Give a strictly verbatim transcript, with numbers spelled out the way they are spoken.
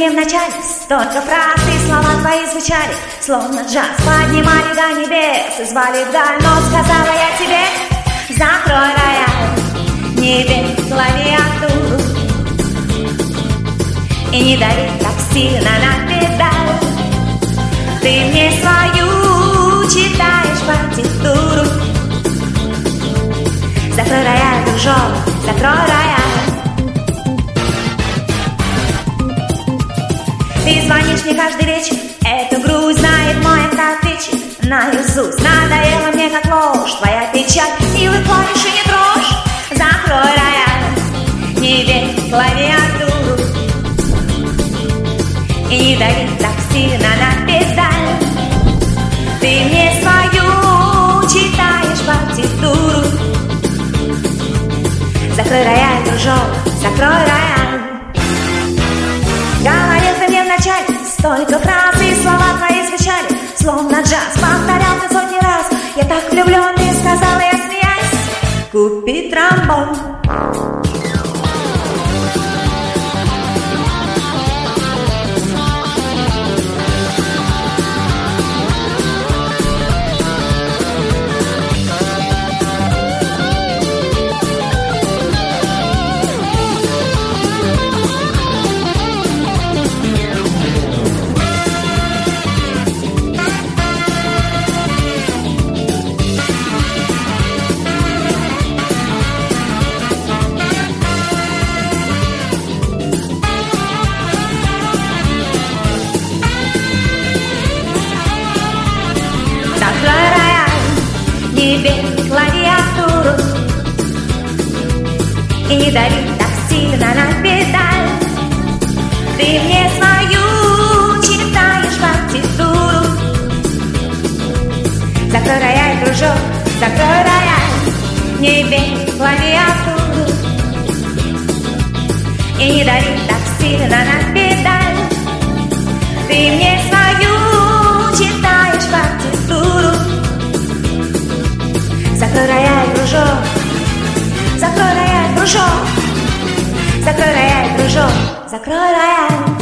мне вначале столько фраз и слова твои звучали, словно джаз, поднимали до небес и звали вдаль. Но сказала я тебе: закрой рояль, не бей клавиатуру и не дави так сильно на педаль. Ты мне свою читаешь партитуру. Закрой рояль, дружок, закрой рояль. Ты звонишь мне каждый вечер, эту грусть знает мой автоответчик наизусть. Надоела мне как ложь твоя печаль, милый клавиши не трожь. Закрой рояль, не бей клавиатуру и не дави так сильно на педаль. Ты мне свою читаешь партитуру. Закрой рояль, дружок, закрой рояль. Говорил ты мне вначале столько фраз и слова твои звучали, словно джаз, повторял ты сотни раз. Я так влюблен, ты сказала, я смеясь: купи тромбон. Закрой рояль, не бей клавиатуру и не дави так сильно на педаль. Ты мне свою читаешь партитуру. Закрой рояль, дружок, закрой рояль, не бей клавиатуру и не дави так сильно на педаль. Ты мне свою читаешь партитуру. Закрой рояль, дружок, закрой рояль, дружок, закрой рояль, дружок, закрой рояль.